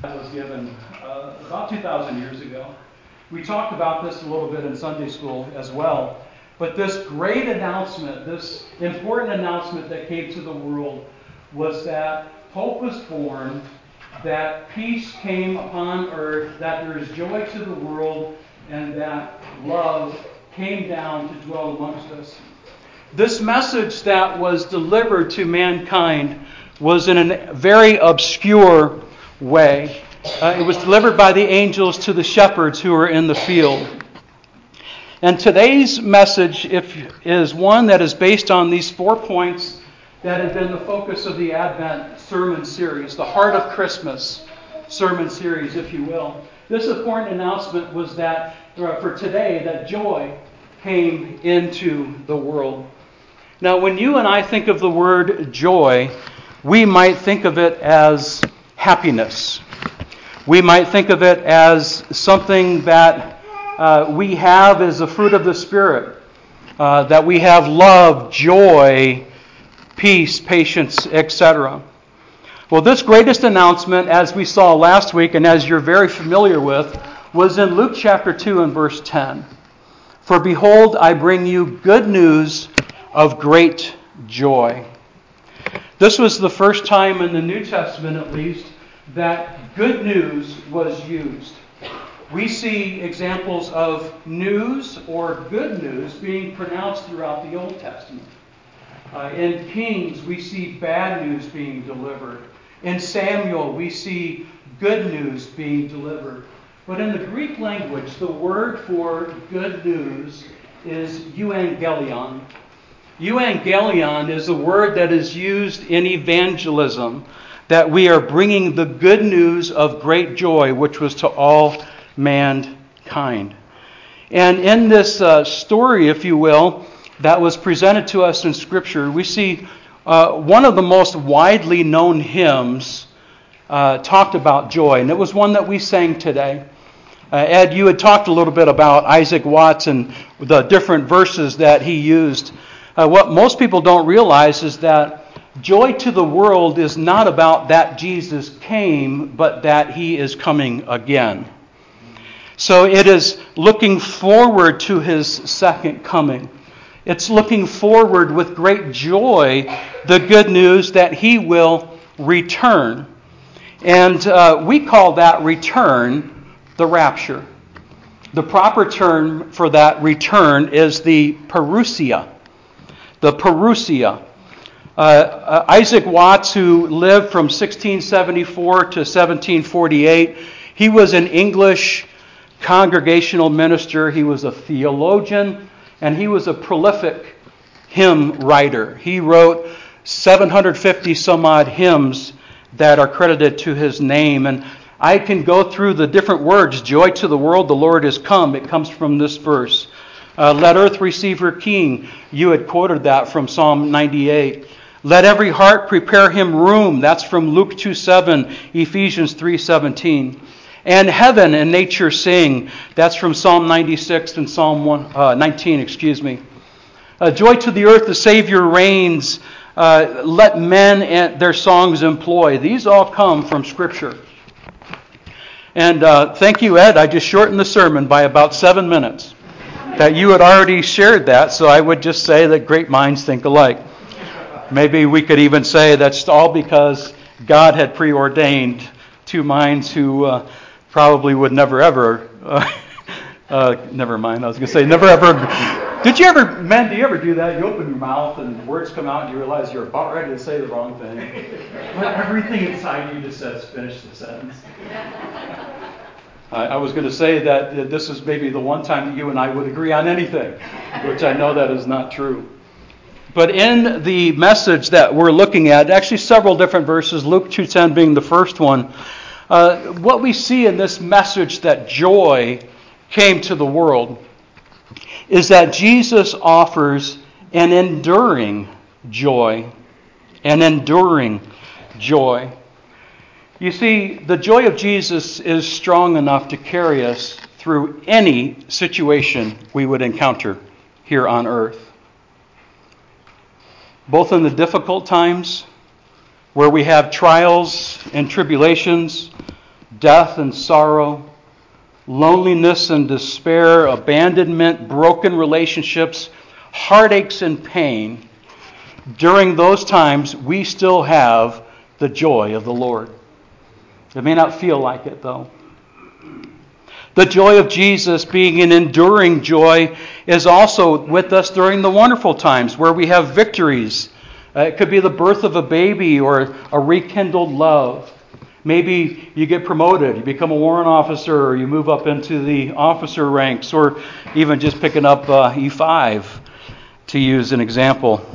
That was given about 2,000 years ago. We talked about this a little bit in Sunday school as well. But this great announcement, this important announcement that came to the world was that hope was born, that peace came upon earth, that there is joy to the world, and that love came down to dwell amongst us. This message that was delivered to mankind was in a very obscure way. It was delivered by the angels to the shepherds who were in the field. And today's message is one that is based on these 4 points that have been the focus of the Advent sermon series, the Heart of Christmas sermon series, if you will. This important announcement was that, for today, that joy came into the world. Now, when you and I think of the word joy, we might think of it as happiness. We might think of it as something that we have as a fruit of the Spirit, that we have love, joy, peace, patience, etc. Well, this greatest announcement, as we saw last week and as you're very familiar with, was in Luke chapter 2 and verse 10. For behold, I bring you good news of great joy. This was the first time in the New Testament, at least, that good news was used. We see examples of news or good news being pronounced throughout the Old Testament. In Kings, we see bad news being delivered. In Samuel, we see good news being delivered. But in the Greek language, the word for good news is euangelion. Euangelion is a word that is used in evangelism, that we are bringing the good news of great joy, which was to all mankind. And in this story, if you will, that was presented to us in Scripture, we see one of the most widely known hymns talked about joy, and it was one that we sang today. Ed, you had talked a little bit about Isaac Watts and the different verses that he used. What most people don't realize is that joy to the world is not about that Jesus came, but that he is coming again. So it is looking forward to his second coming. It's looking forward with great joy the good news that he will return. And we call that return the rapture. The proper term for that return is the parousia. The parousia. Isaac Watts, who lived from 1674 to 1748, he was an English congregational minister. He was a theologian, and he was a prolific hymn writer. He wrote 750 some odd hymns that are credited to his name. And I can go through the different words. Joy to the world, the Lord is come. It comes from this verse. Let earth receive her King. You had quoted that from Psalm 98. Let every heart prepare him room. That's from Luke 2:7, Ephesians 3:17. And heaven and nature sing. That's from Psalm 96 and Psalm 19. Joy to the earth, the Savior reigns. Let men and their songs employ. These all come from Scripture. And thank you, Ed. I just shortened the sermon by about 7 minutes. That you had already shared that, so I would just say that great minds think alike. Maybe we could even say that's all because God had preordained two minds who probably would never ever, never mind, I was going to say never ever. Did you ever, men, do you ever do that? You open your mouth and words come out and you realize you're about ready to say the wrong thing. But everything inside you just says, finish the sentence. I was going to say that this is maybe the one time that you and I would agree on anything, which I know that is not true. But in the message that we're looking at, actually several different verses, Luke 2:10 being the first one, what we see in this message that joy came to the world is that Jesus offers an enduring joy. An enduring joy. You see, the joy of Jesus is strong enough to carry us through any situation we would encounter here on earth. Both in the difficult times, where we have trials and tribulations, death and sorrow, loneliness and despair, abandonment, broken relationships, heartaches and pain, during those times we still have the joy of the Lord. It may not feel like it, though. The joy of Jesus, being an enduring joy, is also with us during the wonderful times where we have victories. It could be the birth of a baby or a rekindled love. Maybe you get promoted, you become a warrant officer, or you move up into the officer ranks, or even just picking up E5, to use an example.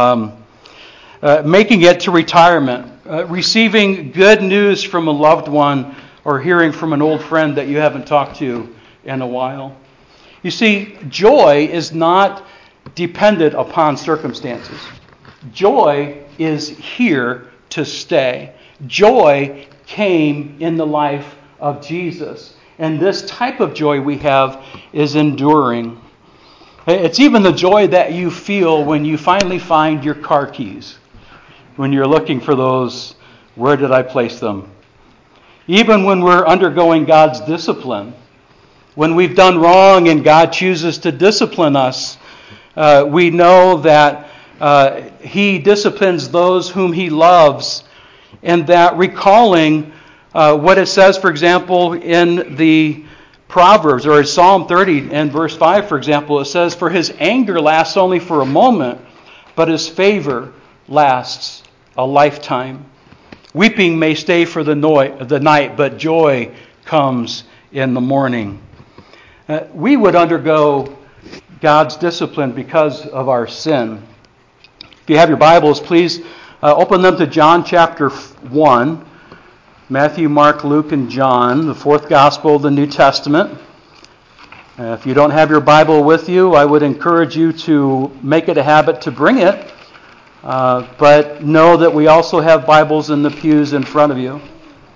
Making it to retirement, receiving good news from a loved one, or hearing from an old friend that you haven't talked to in a while. You see, joy is not dependent upon circumstances. Joy is here to stay. Joy came in the life of Jesus. And this type of joy we have is enduring. It's even the joy that you feel when you finally find your car keys. When you're looking for those, where did I place them? Even when we're undergoing God's discipline, when we've done wrong and God chooses to discipline us, we know that He disciplines those whom He loves, and that recalling what it says, for example, in the Proverbs, or in Psalm 30 and verse 5, for example, it says, "For His anger lasts only for a moment, but His favor lasts a lifetime. Weeping may stay for the night, but joy comes in the morning." We would undergo God's discipline because of our sin. If you have your Bibles, please open them to John chapter 1. Matthew, Mark, Luke, and John, the fourth gospel of the New Testament. If you don't have your Bible with you, I would encourage you to make it a habit to bring it. But know that we also have Bibles in the pews in front of you.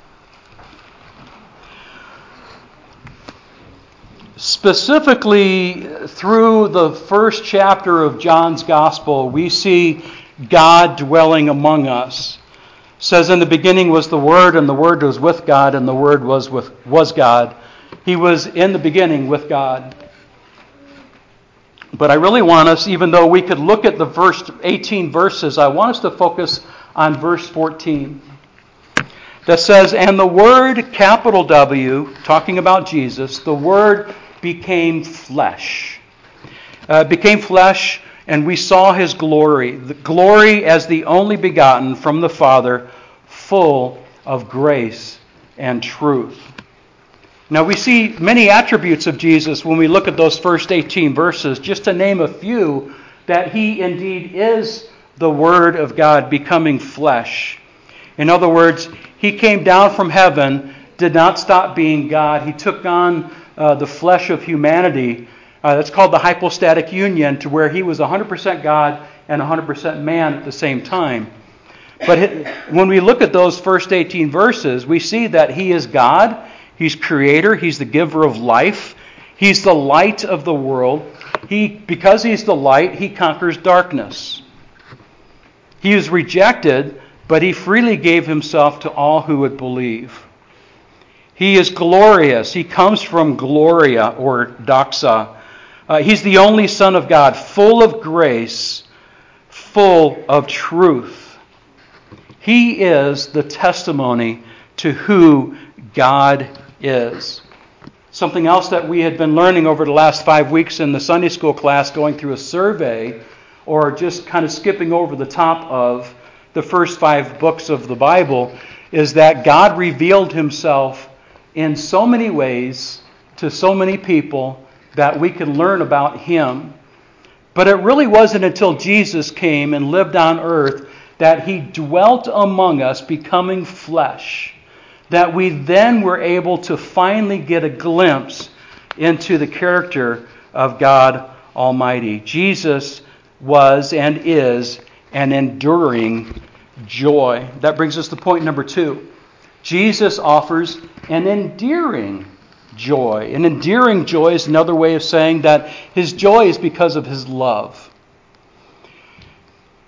Specifically, through the first chapter of John's Gospel, we see God dwelling among us. It says, "In the beginning was the Word, and the Word was with God, and the Word was God." He was in the beginning with God. But I really want us, even though we could look at the first 18 verses, I want us to focus on verse 14. That says, "And the Word," capital W, talking about Jesus, "the Word became flesh." Became flesh, and we saw His glory. The glory as the only begotten from the Father, full of grace and truth. Now we see many attributes of Jesus when we look at those first 18 verses. Just to name a few, that He indeed is the Word of God becoming flesh. In other words, He came down from heaven, did not stop being God. He took on the flesh of humanity. That's called the hypostatic union, to where He was 100% God and 100% man at the same time. But when we look at those first 18 verses, we see that He is God. He's creator. He's the giver of life. He's the light of the world. Because He's the light, He conquers darkness. He is rejected, but He freely gave Himself to all who would believe. He is glorious. He comes from Gloria, or doxa. He's the only Son of God, full of grace, full of truth. He is the testimony to who God is. Something else that we had been learning over the last 5 weeks in the Sunday school class, going through a survey, or just kind of skipping over the top of the first 5 books of the Bible, is that God revealed Himself in so many ways to so many people that we can learn about Him. But it really wasn't until Jesus came and lived on earth that He dwelt among us, becoming flesh, that we then were able to finally get a glimpse into the character of God Almighty. Jesus was and is an enduring joy. That brings us to point number 2. Jesus offers an endearing joy. An endearing joy is another way of saying that His joy is because of His love.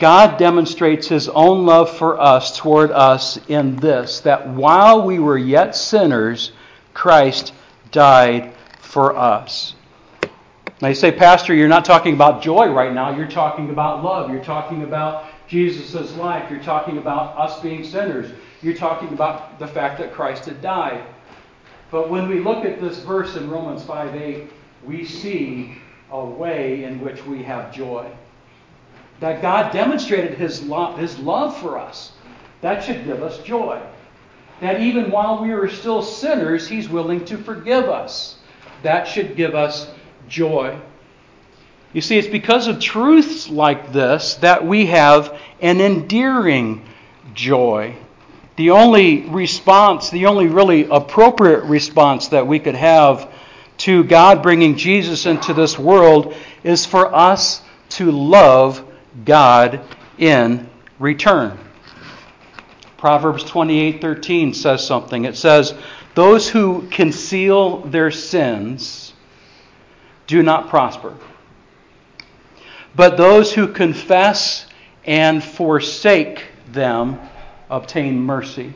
God demonstrates His own love for us toward us in this, that while we were yet sinners, Christ died for us. Now you say, Pastor, you're not talking about joy right now. You're talking about love. You're talking about Jesus' life. You're talking about us being sinners. You're talking about the fact that Christ had died. But when we look at this verse in Romans 5:8, we see a way in which we have joy. That God demonstrated His love for us. That should give us joy. That even while we were still sinners, He's willing to forgive us. That should give us joy. You see, it's because of truths like this that we have an endearing joy. The only really appropriate response that we could have to God bringing Jesus into this world is for us to love God in return. Proverbs 28:13 says something. It says, "Those who conceal their sins do not prosper, but those who confess and forsake them obtain mercy."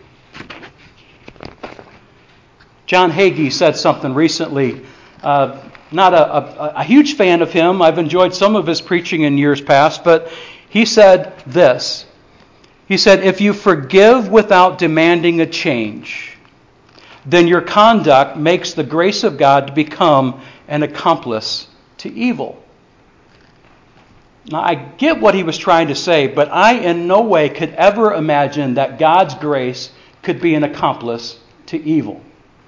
John Hagee said something recently. Not a huge fan of him. I've enjoyed some of his preaching in years past, but he said this. He said, "If you forgive without demanding a change, then your conduct makes the grace of God to become an accomplice to evil." Now, I get what he was trying to say, but I in no way could ever imagine that God's grace could be an accomplice to evil.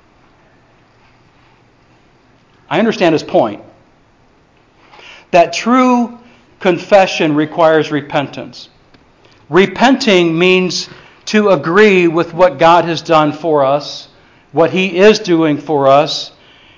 I understand his point. That true confession requires repentance. Repenting means to agree with what God has done for us, what He is doing for us.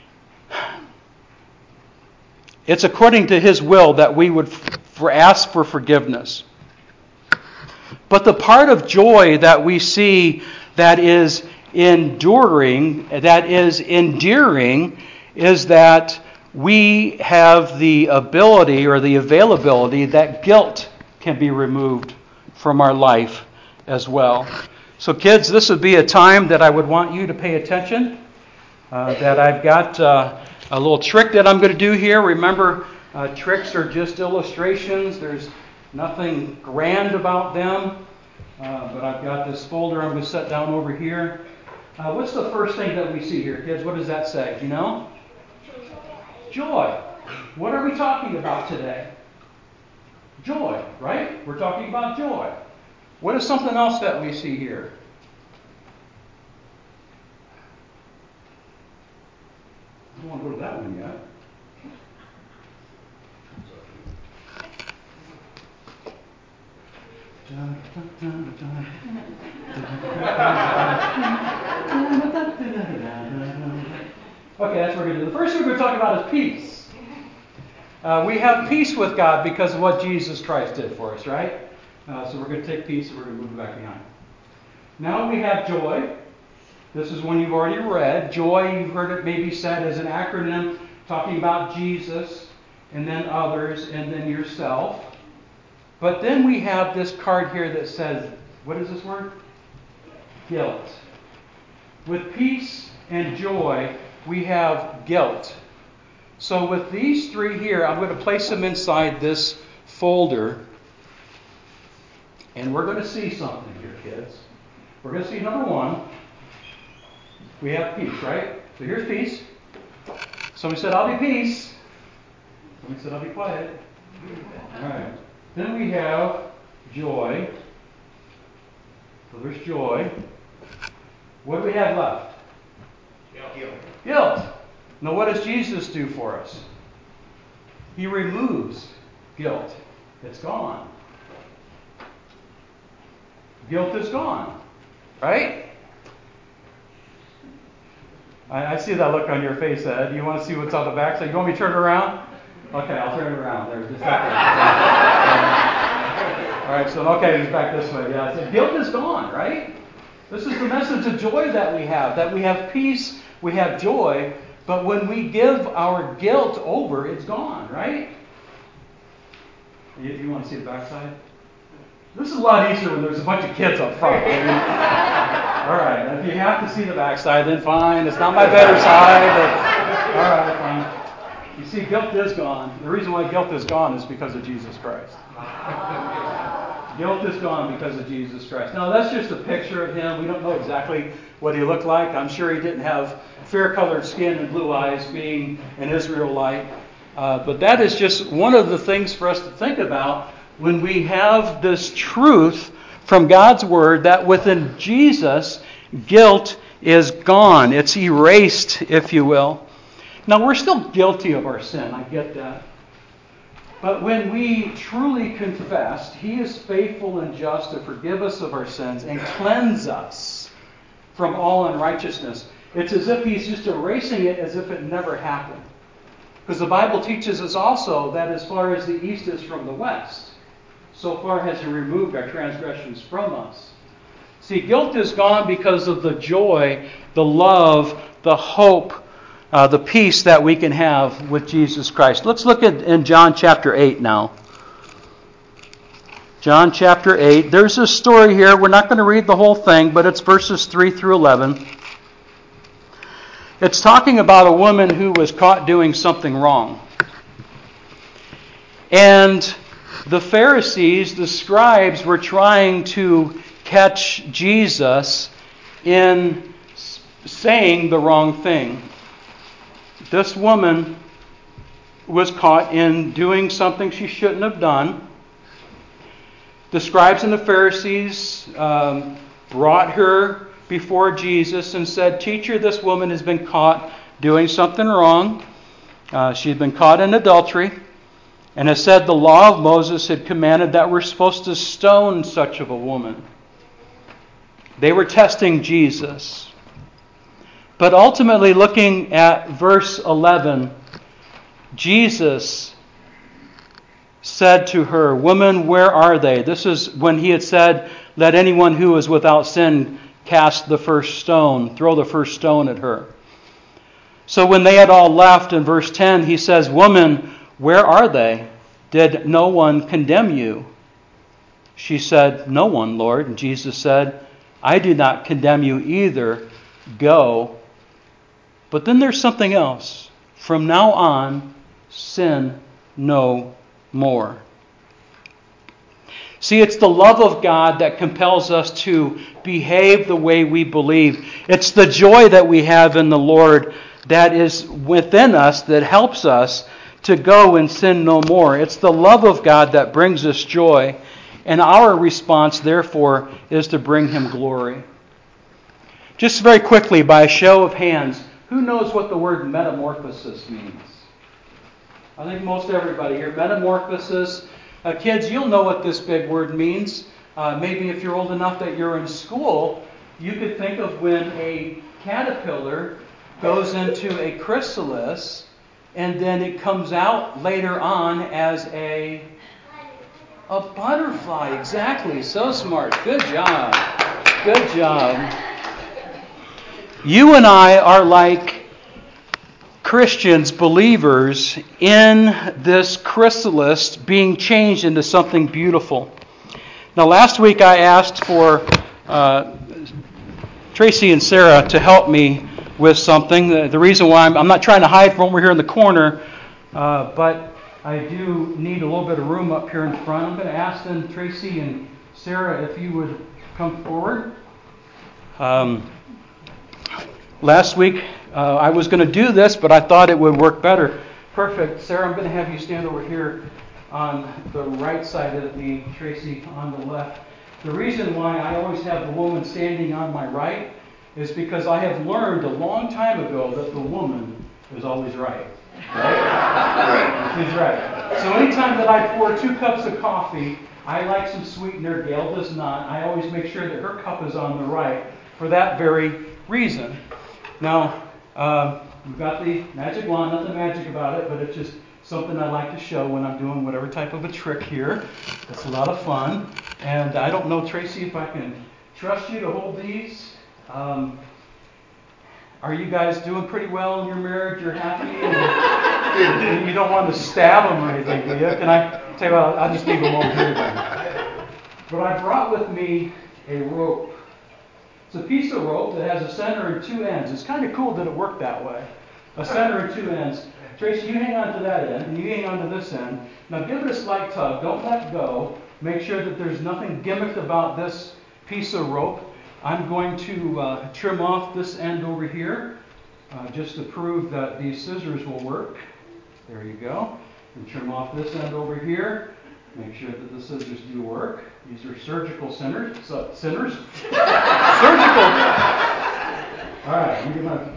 It's according to His will that we would ask for forgiveness. But the part of joy that we see that is enduring, that is endearing, is that we have the ability or the availability that guilt can be removed from our life as well. So kids, this would be a time that I would want you to pay attention. That I've got a little trick that I'm going to do here. Remember, tricks are just illustrations. There's nothing grand about them. But I've got this folder I'm going to set down over here. What's the first thing that we see here, kids? What does that say? Do you know? Joy. What are we talking about today? Joy, right? We're talking about joy. What is something else that we see here? I don't want to go to that one yet. Okay, that's what we're going to do. The first thing we're going to talk about is peace. We have peace with God because of what Jesus Christ did for us, right? So we're going to take peace and we're going to move it back behind. Now we have joy. This is one you've already read. Joy, you've heard it maybe said as an acronym talking about Jesus and then others and then yourself. But then we have this card here that says, what is this word? Guilt. With peace and joy, we have guilt. So with these three here, I'm going to place them inside this folder. And we're going to see something here, kids. We're going to see number one. We have peace, right? So here's peace. Somebody said, "I'll be peace." Somebody said, "I'll be quiet." All right. Then we have joy. So there's joy. What do we have left? Guilt. Now what does Jesus do for us? He removes guilt. It's gone. Guilt is gone. Right? I see that look on your face, Ed. You want to see what's on the back? So you want me to turn it around? Okay, I'll turn it around. There's just that. All right, so okay, it's back this way. Yeah, so guilt is gone, right? This is the message of joy that we have peace, we have joy, but when we give our guilt over, it's gone, right? You want to see the back side? This is a lot easier when there's a bunch of kids up front. All right, if you have to see the backside, then fine. It's not my better side. But, all right, fine. You see, guilt is gone. The reason why guilt is gone is because of Jesus Christ. Guilt is gone because of Jesus Christ. Now, that's just a picture of him. We don't know exactly what he looked like. I'm sure he didn't have fair-colored skin and blue eyes, being an Israelite. But that is just one of the things for us to think about when we have this truth from God's Word that within Jesus, guilt is gone. It's erased, if you will. Now, we're still guilty of our sin. I get that. But when we truly confess, He is faithful and just to forgive us of our sins and cleanse us from all unrighteousness. It's as if He's just erasing it as if it never happened. Because the Bible teaches us also that as far as the east is from the west, so far has He removed our transgressions from us. See, guilt is gone because of the joy, the love, the hope, the peace that we can have with Jesus Christ. Let's look at in John chapter 8 now. John chapter 8. There's a story here. We're not going to read the whole thing, but it's verses 3 through 11. It's talking about a woman who was caught doing something wrong. And the Pharisees, the scribes, were trying to catch Jesus in saying the wrong thing. This woman was caught in doing something she shouldn't have done. The scribes and the Pharisees brought her before Jesus and said, "Teacher, this woman has been caught doing something wrong. She had been caught in adultery, and has said the law of Moses had commanded that we're supposed to stone such of a woman." They were testing Jesus. But ultimately, looking at verse 11, Jesus said to her, "Woman, where are they?" This is when He had said, "Let anyone who is without sin cast the first stone, throw the first stone at her." So when they had all left, in verse 10, He says, "Woman, where are they? Did no one condemn you?" She said, "No one, Lord." And Jesus said, "I do not condemn you either. Go." But then there's something else. From now on, sin no more. See, it's the love of God that compels us to behave the way we believe. It's the joy that we have in the Lord that is within us that helps us to go and sin no more. It's the love of God that brings us joy. And our response, therefore, is to bring Him glory. Just very quickly, by a show of hands, who knows what the word metamorphosis means? I think most everybody here. Metamorphosis. Kids, you'll know what this big word means. Maybe if you're old enough that you're in school, you could think of when a caterpillar goes into a chrysalis and then it comes out later on as a butterfly. Exactly. So smart. Good job. Good job. You and I are like Christians, believers, in this chrysalis being changed into something beautiful. Now, last week I asked for Tracy and Sarah to help me with something. The reason why I'm not trying to hide from over here in the corner, but I do need a little bit of room up here in front. I'm going to ask then Tracy and Sarah if you would come forward. Last week, I was going to do this, but I thought it would work better. Perfect. Sarah, I'm going to have you stand over here on the right side of me, Tracy on the left. The reason why I always have the woman standing on my right is because I have learned a long time ago that the woman is always right. Right? She's right. So anytime that I pour 2 cups of coffee, I like some sweetener, Gail does not. I always make sure that her cup is on the right for that very reason. Now, we've got the magic wand, nothing magic about it, but it's just something I like to show when I'm doing whatever type of a trick here. It's a lot of fun. And I don't know, Tracy, if I can trust you to hold these. Are you guys doing pretty well in your marriage? You're happy? And you don't want to stab them or anything, do you? Can I tell you what, I'll just leave them over here then. But I brought with me a rope. It's a piece of rope that has a center and two ends. It's kind of cool that it worked that way. A center and two ends. Tracy, you hang on to that end, and you hang on to this end. Now give it a slight tug. Don't let go. Make sure that there's nothing gimmicked about this piece of rope. I'm going to trim off this end over here, just to prove that these scissors will work. There you go. And trim off this end over here. Make sure that the scissors do work. These are surgical sinners. Sinners? Surgical! All right, you can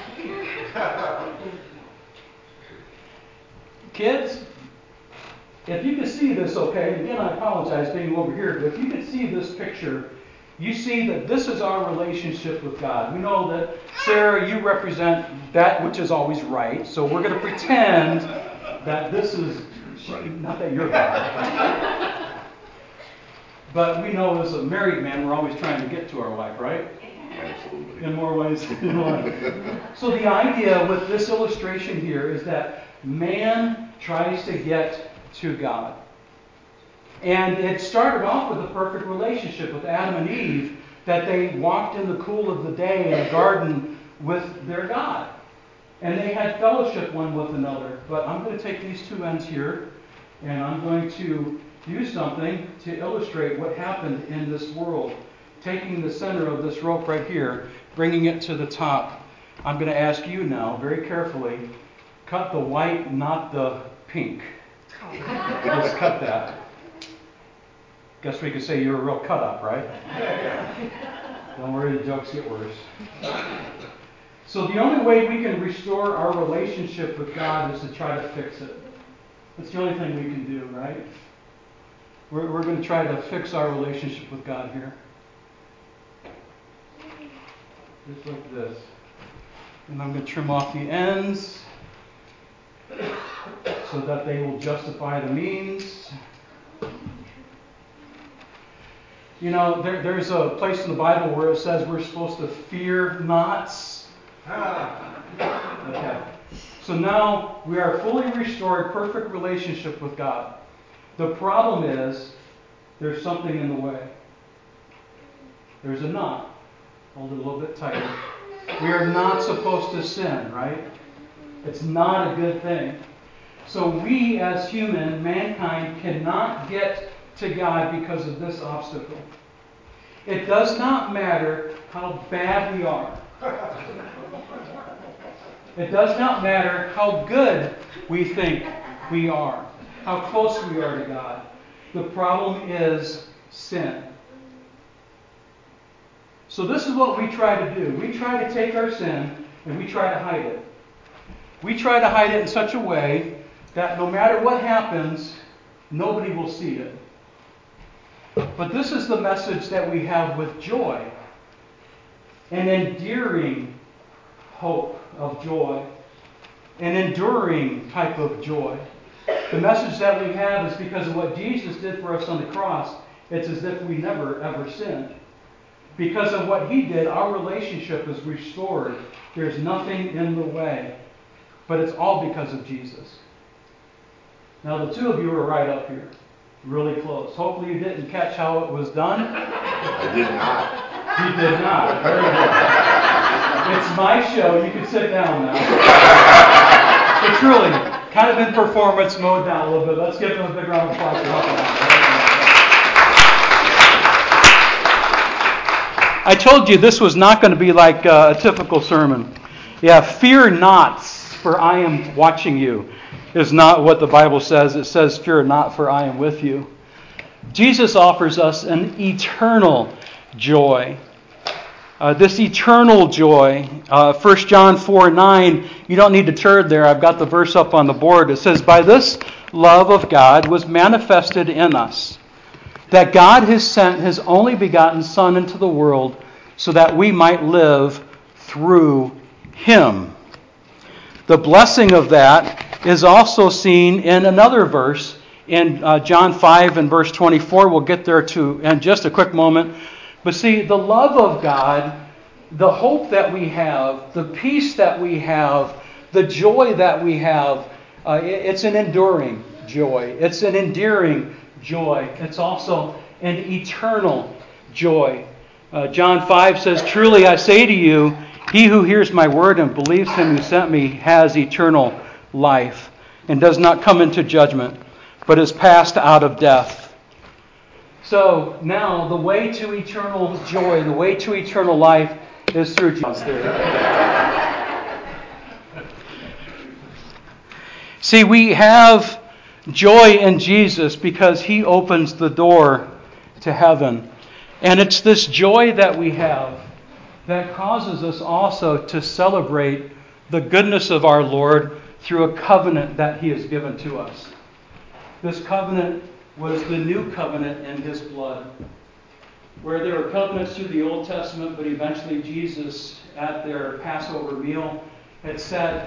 Kids, if you can see this okay, again I apologize being over here, but if you can see this picture, you see that this is our relationship with God. We know that, Sarah, you represent that which is always right, so we're going to pretend that this is, not that you're God. But we know as a married man, we're always trying to get to our wife, right? Absolutely. In more ways than one. So the idea with this illustration here is that man tries to get to God. And it started off with a perfect relationship with Adam and Eve, that they walked in the cool of the day in a garden with their God. And they had fellowship one with another. But I'm going to take these two ends here, and I'm going to do something to illustrate what happened in this world. Taking the center of this rope right here, bringing it to the top. I'm going to ask you now, very carefully, cut the white, not the pink. Just cut that. Guess we could say you're a real cut-up, right? Don't worry, the jokes get worse. So the only way we can restore our relationship with God is to try to fix it. That's the only thing we can do, right? We're going to try to fix our relationship with God here. Just like this. And I'm going to trim off the ends so that they will justify the means. You know, there's a place in the Bible where it says we're supposed to fear not. Okay. So now we are fully restored, perfect relationship with God. The problem is there's something in the way. There's a knot. Hold it a little bit tighter. We are not supposed to sin, right? It's not a good thing. So we as mankind cannot get to God because of this obstacle. It does not matter how bad we are. It does not matter how good we think we are, how close we are to God. The problem is sin. So this is what we try to do. We try to take our sin and we try to hide it. We try to hide it in such a way that no matter what happens, nobody will see it. But this is the message that we have with joy. An endearing hope of joy. An enduring type of joy. The message that we have is because of what Jesus did for us on the cross, it's as if we never ever sinned. Because of what He did, our relationship is restored. There's nothing in the way. But it's all because of Jesus. Now the two of you are right up here. Really close. Hopefully you didn't catch how it was done. I did not. You did not. Very good. It's my show. You can sit down now. It's really kind of in performance mode now a little bit. Let's give them a big round of applause for helping out. I told you this was not going to be like a typical sermon. Yeah, fear not, for I am watching you, is not what the Bible says. It says, fear not, for I am with you. Jesus offers us an eternal joy. This eternal joy, 1 John 4:9, you don't need to turn there. I've got the verse up on the board. It says, by this love of God was manifested in us, that God has sent His only begotten Son into the world so that we might live through Him. The blessing of that is also seen in another verse in John 5 and verse 24. We'll get there in just a quick moment. But see, the love of God, the hope that we have, the peace that we have, the joy that we have, it's an enduring joy. It's an endearing joy. It's also and eternal joy. John 5 says, "Truly I say to you, he who hears my word and believes him who sent me has eternal life and does not come into judgment, but is passed out of death." So now the way to eternal joy, the way to eternal life is through Jesus. See, we have joy in Jesus because He opens the door to heaven. And it's this joy that we have that causes us also to celebrate the goodness of our Lord through a covenant that He has given to us. This covenant was the new covenant in His blood, where there were covenants through the Old Testament, but eventually Jesus, at their Passover meal, had said,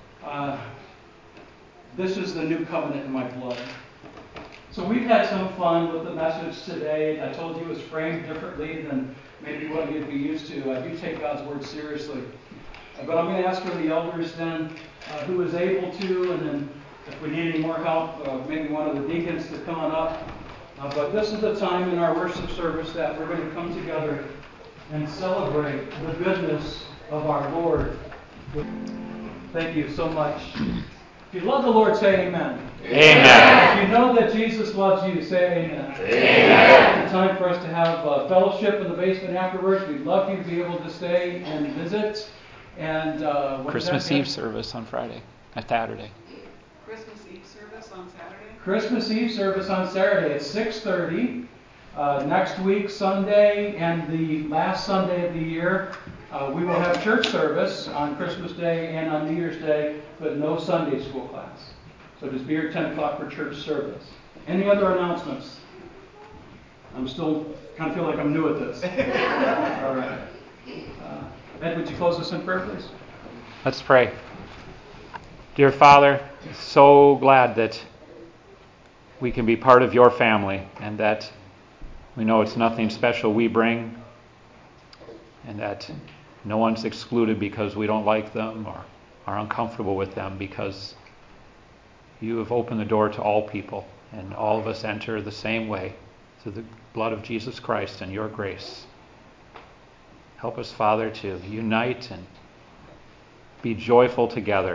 "This is the new covenant in my blood." So we've had some fun with the message today. I told you it was framed differently than maybe what you'd be used to. I do take God's word seriously. But I'm going to ask for the elders then, who is able to, and then if we need any more help, maybe one of the deacons to come on up. But this is the time in our worship service that we're going to come together and celebrate the goodness of our Lord. Thank you so much. If you love the Lord, say amen. Amen. If you know that Jesus loves you, say amen. Amen. It's time for us to have fellowship in the basement afterwards. We'd love you to be able to stay and visit. And Christmas Eve service on Friday, Saturday. Christmas Eve service on Saturday? Christmas Eve service on Saturday at 6:30. Next week, Sunday, and the last Sunday of the year, we will have church service on Christmas Day and on New Year's Day, but no Sunday school class. So just be here at 10 o'clock for church service. Any other announcements? I'm still kind of feel like I'm new at this. All right. Ed, would you close us in prayer, please? Let's pray. Dear Father, so glad that we can be part of your family and that we know it's nothing special we bring and that no one's excluded because we don't like them or are uncomfortable with them, because you have opened the door to all people and all of us enter the same way through the blood of Jesus Christ and your grace. Help us, Father, to unite and be joyful together